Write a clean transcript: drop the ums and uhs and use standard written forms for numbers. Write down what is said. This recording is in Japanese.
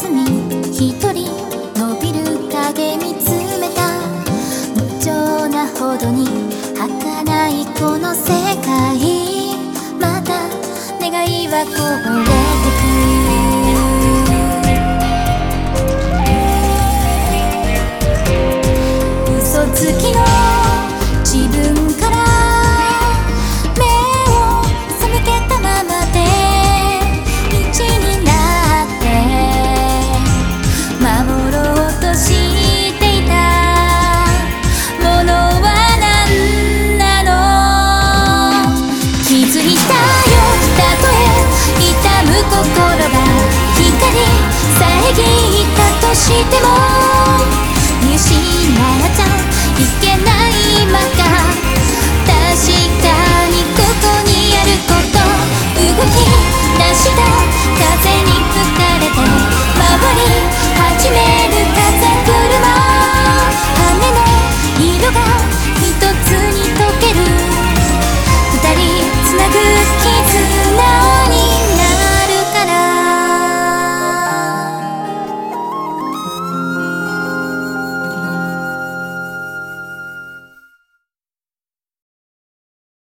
休み一人伸びる影見つめた。無情なほどに儚いこの世界、また願いはこぼれてく。嘘つきの自分から目を背けたままで一になって守ろうとしていたものは何なの。気づいたよ、たとえ痛む心が光遮ったとしても